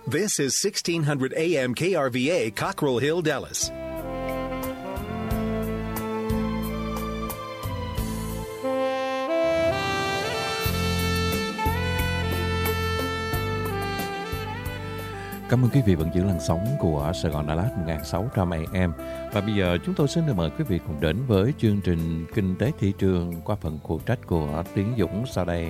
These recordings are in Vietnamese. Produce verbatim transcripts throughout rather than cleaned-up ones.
This is sixteen hundred A M K R V A, Cockrell Hill, Dallas. Cảm ơn quý vị vẫn giữ làn sóng của Sài Gòn Đà Lạt một nghìn sáu trăm A M. Và bây giờ chúng tôi xin được mời quý vị cùng đến với chương trình Kinh tế thị trường qua phần phụ trách của Tiến Dũng sau đây.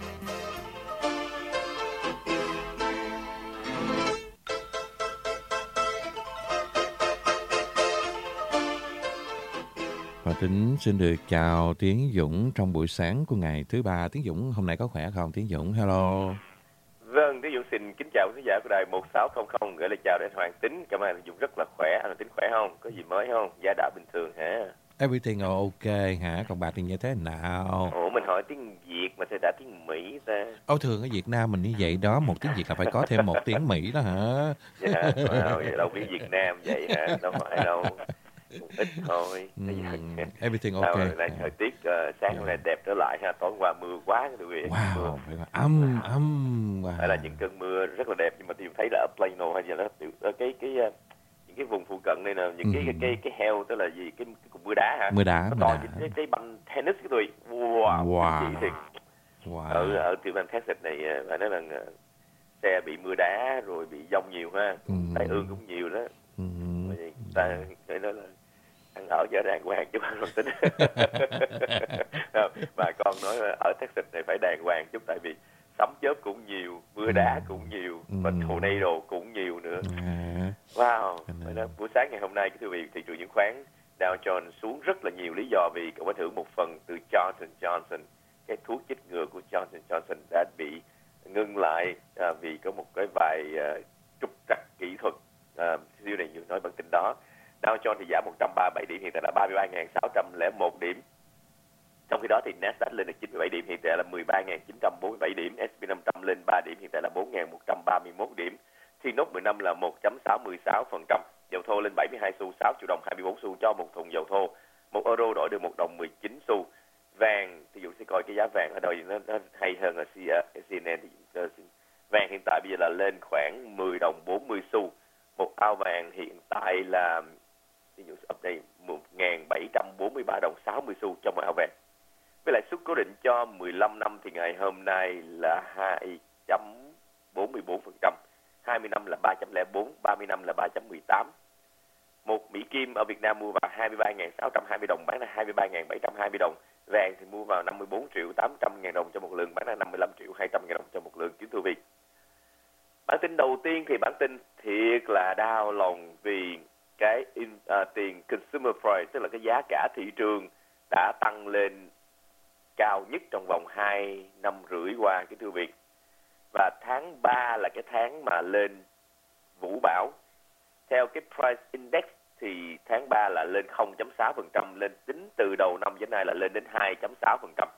Và Tính xin được chào Tiến Dũng trong buổi sáng của ngày thứ ba. Tiến Dũng hôm nay có khỏe không? Tiến Dũng, hello. Vâng, Tiến Dũng xin kính chào quý khán giả của đài một sáu không không, gửi lời chào đến Hoàng Tính. Cảm ơn Tiến Dũng rất là khỏe. Anh Hoàng Tính khỏe không? Có gì mới không? Gia đạo bình thường hả? Everything ok hả? Còn bà thì như thế nào? Ủa, mình hỏi tiếng Việt mà sao đã tiếng Mỹ ta? Ồ, thường ở Việt Nam mình như vậy đó, một tiếng Việt là phải có thêm một tiếng Mỹ đó hả? Dạ, wow, vậy đâu biết Việt Nam vậy hả? Đâu phải đâu. Một ít thôi. Mm, everything Sao okay. nay thời tiết uh, sáng hôm nay đẹp trở lại ha, tối qua mưa quá quý vị. Wow, âm âm. Wow. Phải là những cơn mưa rất là đẹp, nhưng mà thì thấy là ở Plano hay gì đó, ở cái cái những cái vùng phụ cận đây nè, những mm. cái cái cái cái heo, tức là gì, cái, cái cục mưa đá hả? Mưa đá, nó mưa to đá. như cái, cái banh tennis cái tụi. Wow. Wow. Thì wow. ở ở tiểu bang Texas này phải nói là xe bị mưa đá rồi bị dông nhiều ha, mm. tai ương cũng nhiều đó. Mm. Vậy ta phải nói là ăn ở cho đàng hoàng chứ không tính. Bà con nói ở Texas này phải đàng hoàng chút, tại vì sấm chớp cũng nhiều, mưa đá cũng nhiều, và tornado cũng nhiều nữa. Wow. Nói, buổi sáng ngày hôm nay cái vị thị trường chứng khoán Dow Jones xuống rất là nhiều, lý do vì cậu có thử một phần từ Johnson Johnson, cái thuốc chích ngừa của Johnson Johnson đã bị ngưng lại à, vì có một cái vài à, trục trặc kỹ thuật. À, siêu này nhiều nói bản tin đó. Dow Jones thì giảm một trăm ba mươi bảy điểm, hiện tại là ba mươi ba nghìn sáu trăm lẻ một điểm. Trong khi đó thì Nasdaq lên được chín mươi bảy điểm, hiện tại là mười ba nghìn chín trăm bốn mươi bảy điểm. ét and pê năm trăm lên ba điểm, hiện tại là bốn nghìn một trăm ba mươi mốt điểm. T N O P mười lăm là một phẩy sáu mươi sáu phần trăm. Dầu thô lên bảy mươi hai xu, sáu triệu đồng hai mươi bốn xu cho một thùng dầu thô. Một euro đổi được một đồng mười chín xu. Vàng, thì dụ sẽ coi cái giá vàng ở đây nó, nó hay hơn ở C N N. Thì vàng hiện tại bây giờ là lên khoảng mười đồng bốn mươi xu. Một ao vàng hiện tại là ví dụ update một nghìn bảy trăm bốn mươi ba đồng sáu mươi xu cho một ao vàng. Với lãi suất cố định cho mười lăm năm thì ngày hôm nay là hai phẩy bốn mươi bốn phần trăm, hai mươi năm là ba phẩy không bốn, ba mươi năm là ba phẩy mười tám. Một Mỹ Kim ở Việt Nam mua vào hai mươi ba nghìn sáu trăm hai mươi đồng, bán là hai mươi ba nghìn bảy trăm hai mươi đồng. Vàng thì mua vào năm mươi bốn triệu tám trăm ngàn đồng cho một lượng, bán là năm mươi lăm triệu hai trăm ngàn đồng cho một lượng. Kính thưa quý vị, bản tin đầu tiên thì bản tin thiệt là đau lòng vì cái in, à, tiền consumer price, tức là cái giá cả thị trường đã tăng lên cao nhất trong vòng hai năm rưỡi qua, cái thưa quý vị. Và tháng ba là cái tháng mà lên vũ bão. Theo cái price index thì tháng ba là lên không phẩy sáu phần trăm, lên tính từ đầu năm đến nay là lên đến hai phẩy sáu phần trăm.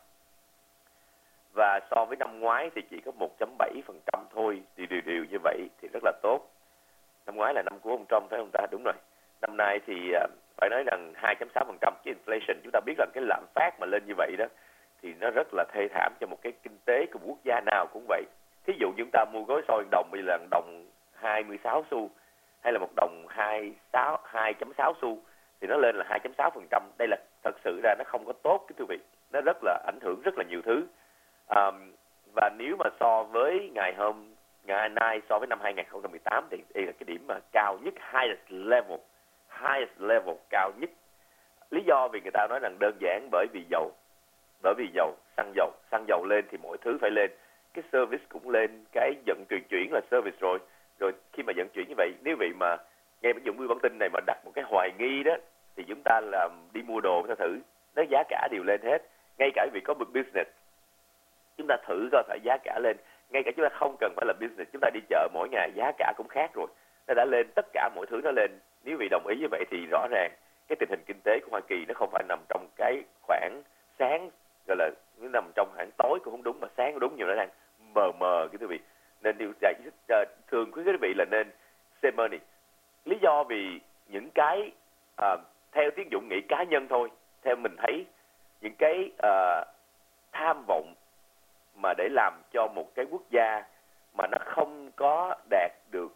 Và so với năm ngoái thì chỉ có một phẩy bảy phần trăm thôi, thì điều điều như vậy thì rất là tốt. Năm ngoái là năm của ông Trump phải không ta? Đúng rồi. Năm nay thì uh, phải nói rằng hai phẩy sáu phần trăm cái inflation, chúng ta biết là cái lạm phát mà lên như vậy đó thì nó rất là thê thảm cho một cái kinh tế của quốc gia nào cũng vậy. Thí dụ chúng ta mua gói xôi đồng bây là đồng hai mươi sáu xu, hay là một đồng hai phẩy sáu xu thì nó lên là hai phẩy sáu phần trăm. Đây là thật sự ra nó không có tốt cái thưa vị. Nó rất là ảnh hưởng rất là nhiều thứ. Um, và nếu mà so với ngày hôm ngày nay so với năm hai nghìn không trăm mười tám thì đây là cái điểm mà cao nhất, highest level, highest level cao nhất. Lý do vì người ta nói rằng đơn giản bởi vì dầu, bởi vì dầu, xăng dầu, xăng dầu lên thì mọi thứ phải lên, cái service cũng lên, cái vận chuyển chuyển là service rồi, rồi khi mà vận chuyển như vậy, nếu vị mà nghe ví dụ như bản tin này mà đặt một cái hoài nghi đó thì chúng ta làm đi mua đồ chúng ta thử, nó giá cả đều lên hết, ngay cả vì có một business chúng ta thử coi phải giá cả lên, ngay cả chúng ta không cần phải là business, chúng ta đi chợ mỗi ngày giá cả cũng khác rồi, nó đã lên, tất cả mọi thứ nó lên. Nếu vị đồng ý như vậy thì rõ ràng cái tình hình kinh tế của Hoa Kỳ nó không phải nằm trong cái khoảng sáng, gọi là nó nằm trong khoảng tối cũng không đúng, mà sáng cũng đúng, nhiều nó đang mờ mờ cái quý vị. Nên điều giải uh, thường quý vị là nên save money. Lý do vì những cái uh, theo Tiến Dũng nghĩ cá nhân thôi, theo mình thấy những cái uh, tham vọng mà để làm cho một cái quốc gia mà nó không có đạt được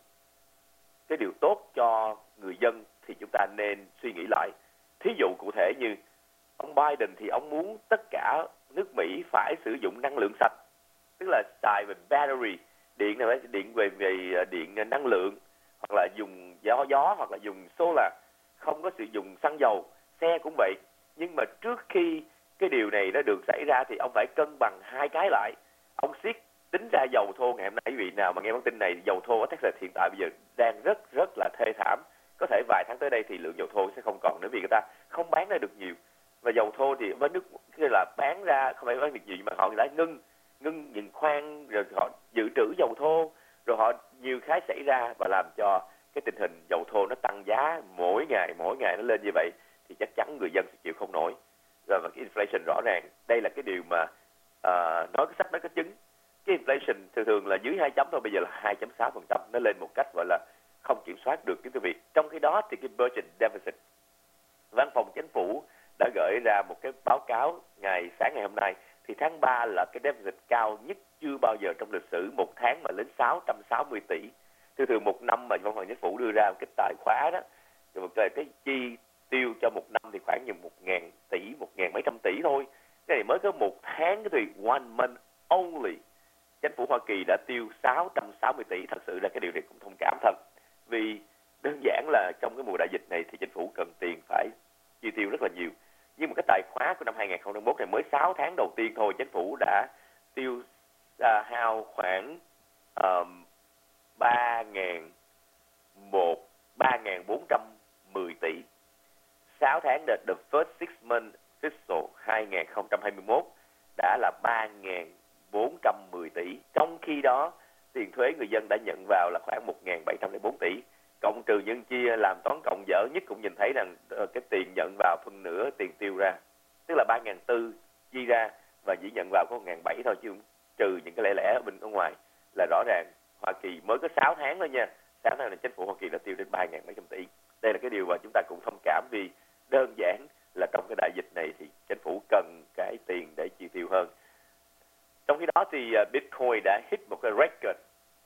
cái điều tốt cho người dân thì chúng ta nên suy nghĩ lại. Thí dụ cụ thể như ông Biden thì ông muốn tất cả nước Mỹ phải sử dụng năng lượng sạch, tức là xài về battery, điện này điện về về điện năng lượng, hoặc là dùng gió gió hoặc là dùng solar, không có sử dụng xăng dầu. Xe cũng vậy. Nhưng mà trước khi cái điều này nó được xảy ra thì ông phải cân bằng hai cái lại. Ông siết tính ra dầu thô ngày hôm nay, quý vị nào mà nghe bản tin này, dầu thô ở Texas hiện tại bây giờ đang rất rất là thê thảm. Có thể vài tháng tới đây thì lượng dầu thô sẽ không còn nữa vì người ta không bán ra được nhiều. Và dầu thô thì với nước là bán ra không phải bán được nhiều, mà họ đã ngưng ngưng những khoan, rồi họ dự trữ dầu thô, rồi họ nhiều cái xảy ra và làm cho cái tình hình dầu thô nó tăng giá mỗi ngày mỗi ngày nó lên như vậy thì chắc chắn người dân sẽ chịu không nổi. Rồi và cái inflation rõ ràng đây là cái điều mà uh, nói cái sách nói cái chứng. Cái inflation thường thường là dưới hai chấm thôi, bây giờ là hai phẩy sáu phần trăm, nó lên một cách gọi là không kiểm soát được cái việc. Trong khi đó thì cái budget deficit, văn phòng chính phủ đã gửi ra một cái báo cáo ngày sáng ngày hôm nay, thì tháng ba là cái deficit cao nhất chưa bao giờ trong lịch sử, một tháng mà lên sáu trăm sáu mươi tỷ. Thường thường một năm mà văn phòng chính phủ đưa ra một cái tài khóa đó, rồi cái, cái chi tiêu cho một năm thì khoảng như một ngàn tỷ, một ngàn mấy trăm tỷ thôi. Cái này mới có một tháng thì one month only, chính phủ Hoa Kỳ đã tiêu sáu trăm sáu mươi tỷ. Thật sự là cái điều này cũng thông cảm thật, vì đơn giản là trong cái mùa đại dịch này thì chính phủ cần tiền phải chi tiêu rất là nhiều. Nhưng mà cái tài khóa của năm hai không hai mốt này mới sáu tháng đầu tiên thôi, chính phủ đã tiêu uh, hao khoảng um, ba nghìn bốn trăm mười tỷ. sáu tháng đợt the first six months fiscal hai không hai mốt đã là ba nghìn bốn trăm mười tỷ. Trong khi đó, tiền thuế người dân đã nhận vào là khoảng một nghìn bảy trăm lẻ bốn tỷ. Cộng trừ nhân chia, làm toán cộng dở nhất cũng nhìn thấy rằng cái tiền nhận vào phân nửa tiền tiêu ra. Tức là ba nghìn bốn trăm chia ra và chỉ nhận vào có một nghìn bảy trăm thôi, chứ trừ những cái lẻ lẻ ở bên ở ngoài. Là rõ ràng Hoa Kỳ mới có sáu tháng thôi nha. sáu tháng là chính phủ Hoa Kỳ đã tiêu đến ba nghìn bảy trăm tỷ. Đây là cái điều mà chúng ta cũng thông cảm, vì đơn giản là trong cái đại dịch này thì chính phủ cần cái tiền để chi tiêu hơn. Trong khi đó thì Bitcoin đã hit một cái record.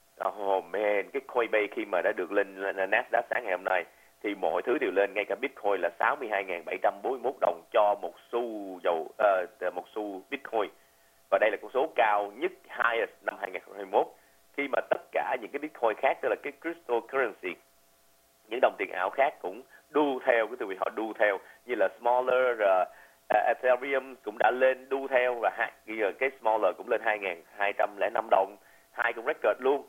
Oh man, cái Coinbase khi mà đã được lên Nasdaq sáng ngày hôm nay thì mọi thứ đều lên, ngay cả Bitcoin là sáu mươi hai nghìn bảy trăm bốn mươi mốt đồng cho một xu dầu uh, một xu Bitcoin. Và đây là con số cao nhất highest năm hai không hai mốt, khi mà tất cả những cái Bitcoin khác, tức là cái cryptocurrency, những đồng tiền ảo khác cũng đu theo, cái từ vị họ đu theo, như là Smaller, uh, uh, Ethereum cũng đã lên đu theo, và hai, cái Smaller cũng lên hai nghìn hai trăm lẻ năm đồng, hai con record luôn.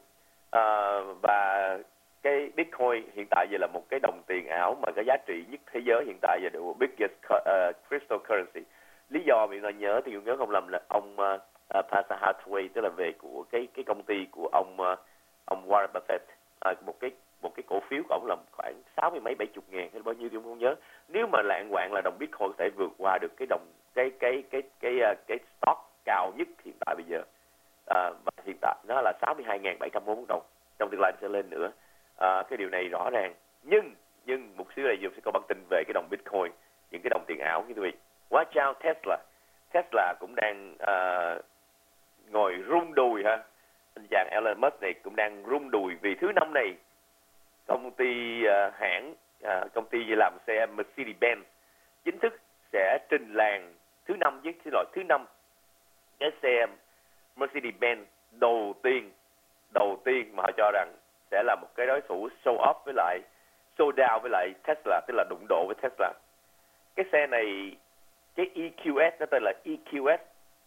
Uh, và cái Bitcoin hiện tại giờ là một cái đồng tiền ảo mà cái giá trị nhất thế giới hiện tại giờ là biggest uh, cryptocurrency. Lý do vì tôi nhớ thì tôi nhớ không lầm là ông uh, uh, Berkshire Hathaway, tức là về của cái cái công ty của ông uh, ông Warren Buffett, uh, một cái một cái cổ phiếu của ông là khoảng sáu mươi mấy bảy chục ngàn hay bao nhiêu thì không nhớ. Nếu mà lạng quạng là đồng Bitcoin có thể vượt qua được cái đồng cái cái cái cái cái, cái stock cao nhất hiện tại bây giờ. À, và hiện tại nó là sáu mươi hai nghìn bảy trăm bốn mươi đồng, trong tương lai sẽ lên nữa. À, cái điều này rõ ràng, nhưng nhưng một xíu này giờ sẽ có bản tin về cái đồng Bitcoin, những cái đồng tiền ảo như quý vị. Watch out Tesla. Tesla cũng đang uh, ngồi rung đùi ha. Anh chàng Elon Musk này cũng đang rung đùi vì thứ năm này công ty uh, hãng uh, công ty làm xe Mercedes-Benz chính thức sẽ trình làng thứ năm với cái loại thứ năm cái xe Mercedes-Benz đầu tiên đầu tiên mà họ cho rằng sẽ là một cái đối thủ show off với lại show down với lại Tesla, tức là đụng độ với Tesla. Cái xe này, cái E Q S, nó tên là E Q S,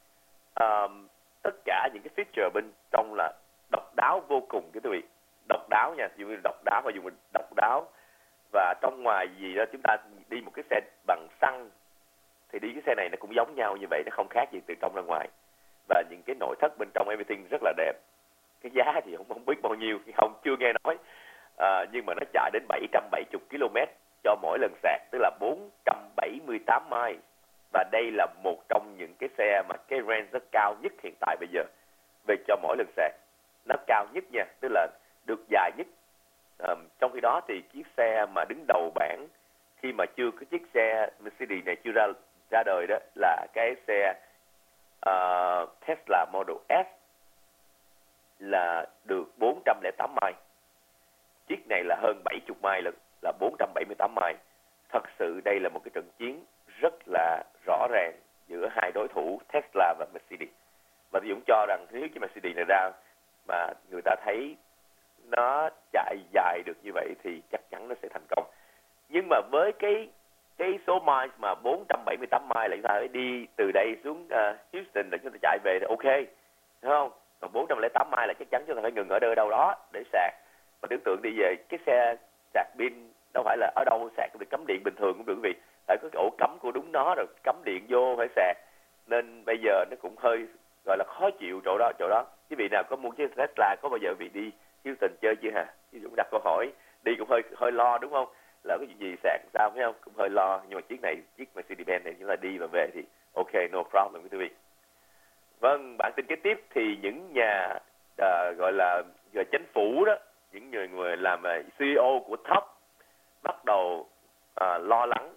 um, tất cả những cái feature bên trong là độc đáo vô cùng, cái quý vị, độc đáo nha, dùng độc đáo và dùng độc đáo. Và trong ngoài gì đó, chúng ta đi một cái xe bằng xăng thì đi cái xe này nó cũng giống nhau như vậy, nó không khác gì từ trong ra ngoài. Và những cái nội thất bên trong everything rất là đẹp. Cái giá thì không, không biết bao nhiêu, không chưa nghe nói, à, nhưng mà nó chạy đến bảy trăm bảy mươi ki lô mét cho mỗi lần sạc, tức là bốn trăm bảy mươi tám miles. Và đây là một trong những cái xe mà cái range rất cao nhất hiện tại bây giờ về cho mỗi lần sạc. Nó cao nhất nha, tức là được dài nhất. À, trong khi đó thì chiếc xe mà đứng đầu bảng khi mà chưa có chiếc xe Mercedes này chưa ra ra đời đó là cái xe uh, Tesla Model S, là được bốn trăm lẻ tám miles. Chiếc này là hơn mươi mai lận, là bốn trăm bảy mươi tám mai. Thật sự đây là một cái trận chiến rất là rõ ràng giữa hai đối thủ Tesla và Mercedes. Và Dũng cho rằng nếu cái Mercedes này ra mà người ta thấy nó chạy dài được như vậy thì chắc chắn nó sẽ thành công. Nhưng mà với cái cái số miles mà bốn trăm bảy mươi tám mai là chúng ta phải đi từ đây xuống uh, Houston để chúng ta chạy về thì ok, đúng không? Còn bốn trăm lẻ tám mai là chắc chắn chúng ta phải ngừng ở đâu đâu đó để sạc. Và tưởng tượng đi về cái xe sạc pin đâu phải là ở đâu sạc cũng được, cắm điện bình thường cũng được quý vị. Phải có cái ổ cắm của đúng nó rồi cắm điện vô phải sạc. Nên bây giờ nó cũng hơi gọi là khó chịu chỗ đó chỗ đó. Quý vị nào có mua chiếc Tesla có bao giờ vị đi Houston chơi chưa hả? Ví dụ đặt câu hỏi đi cũng hơi hơi lo đúng không? Là cái gì sạc sao phải không? Cũng hơi lo. Nhưng mà chiếc này, chiếc Mercedes-Benz này chúng ta đi và về thì ok, no problem quý vị. Vâng, bản tin kế tiếp thì những nhà uh, gọi là giờ chính phủ đó, những người người làm uh, xê e ô của top bắt đầu uh, lo lắng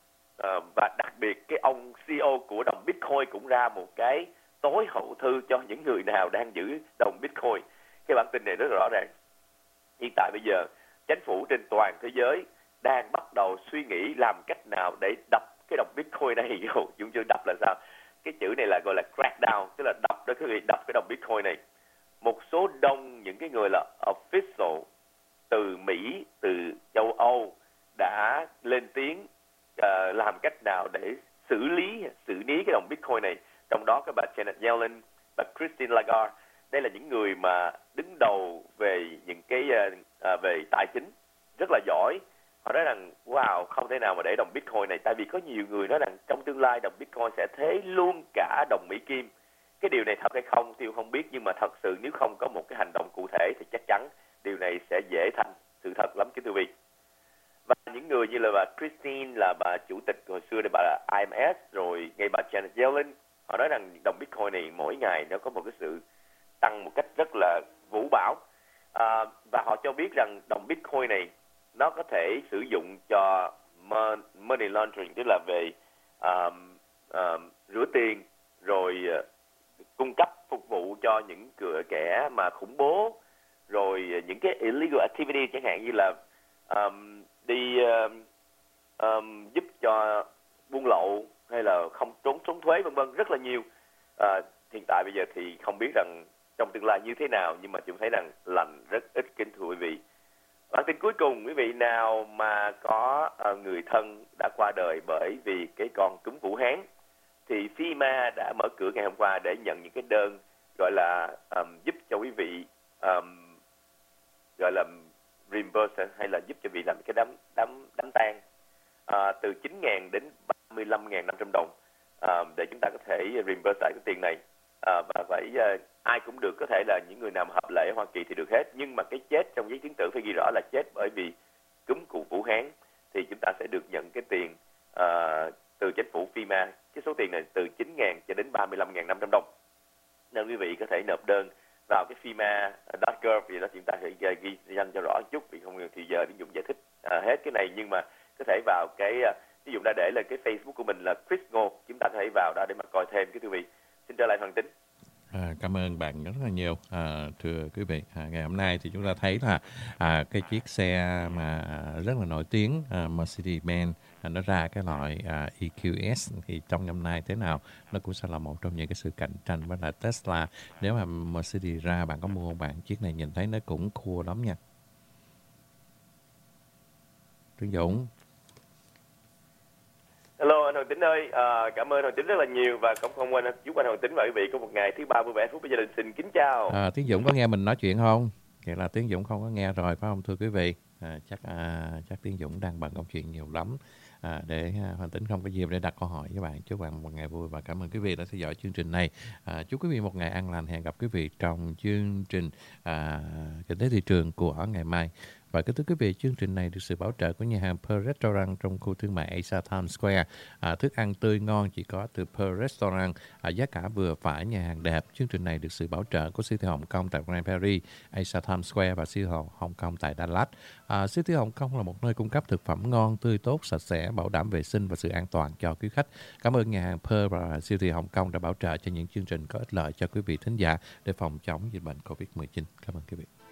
uh, và đặc biệt cái ông xê e ô của đồng Bitcoin cũng ra một cái tối hậu thư cho những người nào đang giữ đồng Bitcoin. Cái bản tin này rất rõ ràng. Hiện tại bây giờ chính phủ trên toàn thế giới đang bắt đầu suy nghĩ làm cách nào để đập cái đồng Bitcoin này. Chúng chưa đập là sao? Cái chữ này là gọi là crackdown, tức là đập đó quý vị, đập cái đồng Bitcoin này. Một số đông những cái người là official từ Mỹ, từ châu Âu đã lên tiếng uh, làm cách nào để xử lý xử lý cái đồng Bitcoin này. Trong đó có bà Janet Yellen, bà Christine Lagarde. Đây là những người mà đứng đầu về những cái uh, uh, về tài chính rất là giỏi. Họ nói rằng wow, không thể nào mà để đồng Bitcoin này, tại vì có nhiều người nói rằng trong tương lai đồng Bitcoin sẽ thế luôn cả đồng Mỹ Kim. Cái điều này thật hay không thì không biết, nhưng mà thật sự nếu không có một cái hành động cụ thể thì chắc chắn điều này sẽ dễ thành sự thật lắm kính thưa quý vị. Và những người như là bà Christine, là bà chủ tịch hồi xưa là bà là I M F, rồi ngay bà Janet Yellen, họ nói rằng đồng Bitcoin này mỗi ngày nó có một cái sự tăng một cách rất là vũ bão. À, và họ cho biết rằng đồng Bitcoin này nó có thể sử dụng cho money laundering, tức là về um, um, rửa tiền, rồi uh, cung cấp phục vụ cho những cửa kẻ mà khủng bố, rồi những cái illegal activity chẳng hạn như là um, đi um, um, giúp cho buôn lậu hay là không trốn trốn thuế vân vân, rất là nhiều. Uh, hiện tại bây giờ thì không biết rằng trong tương lai như thế nào, nhưng mà chúng thấy rằng lành rất ít kính thưa quý vị. Bản tin cuối cùng, quý vị nào mà có uh, người thân đã qua đời bởi vì cái con cúm Vũ Hán thì FEMA đã mở cửa ngày hôm qua để nhận những cái đơn gọi là um, giúp cho quý vị um, gọi là reimburse hay là giúp cho quý vị làm cái đám đám đám tang uh, từ chín nghìn đến ba mươi lăm nghìn năm trăm đồng uh, để chúng ta có thể reimburse lại cái tiền này. Uh, và phải uh, ai cũng được, có thể là những người nào mà hợp lệ ở Hoa Kỳ thì được hết, nhưng mà cái chết trong giấy chứng tử phải ghi rõ là chết bởi vì cúm cụ Vũ Hán thì chúng ta sẽ được nhận cái tiền uh, từ chính phủ FEMA. Cái số tiền này từ chín nghìn cho đến ba mươi lăm nghìn năm trăm đồng. Nên quý vị có thể nộp đơn vào cái FEMA chấm gov thì đó, chúng ta sẽ ghi danh cho rõ một chút, vì không thì giờ Tiến Dũng giải thích uh, hết cái này, nhưng mà có thể vào cái uh, ví dụ đã để lên cái Facebook của mình là Chris Ngô, chúng ta có thể vào đó để mà coi thêm cái quý vị. Xin trở lại Hoàng Tính. À, cảm ơn bạn rất là nhiều, à, thưa quý vị. À, ngày hôm nay thì chúng ta thấy là à, cái chiếc xe mà rất là nổi tiếng, à, Mercedes-Benz, à, nó ra cái loại à, E Q S thì trong năm nay thế nào nó cũng sẽ là một trong những cái sự cạnh tranh với lại Tesla. Nếu mà Mercedes ra, bạn có mua không bạn? Chiếc này nhìn thấy nó cũng cool lắm nha. Trương Dũng. Hello anh Hoàng Tính ơi, à, cảm ơn Hoàng Tính rất là nhiều và không không quên chúc anh Hoàng Tính và quý vị có một ngày thứ ba vui vẻ phúc với gia đình. Xin kính chào. À, Tiến Dũng có nghe mình nói chuyện không? Vậy là Tiến Dũng không có nghe rồi phải không thưa quý vị? À, chắc à, chắc Tiến Dũng đang bận công chuyện nhiều lắm. À, để à, Hoàng Tính không có dịp để đặt câu hỏi với bạn. Chúc bạn một ngày vui và cảm ơn quý vị đã theo dõi chương trình này. À, chúc quý vị một ngày an lành. Hẹn gặp quý vị trong chương trình à, kinh tế thị trường của ngày mai. Và kính thưa quý vị, chương trình này được sự bảo trợ của nhà hàng Pearl Restaurant trong khu thương mại Asia Times Square. À, thức ăn tươi ngon chỉ có từ Pearl Restaurant, à, giá cả vừa phải, nhà hàng đẹp. Chương trình này được sự bảo trợ của siêu thị Hồng Kông tại Grand Paris, Asia Times Square và siêu thị Hồng Kông tại Dallas. À, siêu thị Hồng Kông là một nơi cung cấp thực phẩm ngon, tươi tốt, sạch sẽ, bảo đảm vệ sinh và sự an toàn cho quý khách. Cảm ơn nhà hàng Pearl và siêu thị Hồng Kông đã bảo trợ cho những chương trình có ích lợi cho quý vị thính giả để phòng chống dịch bệnh covid mười chín. Cảm ơn quý vị.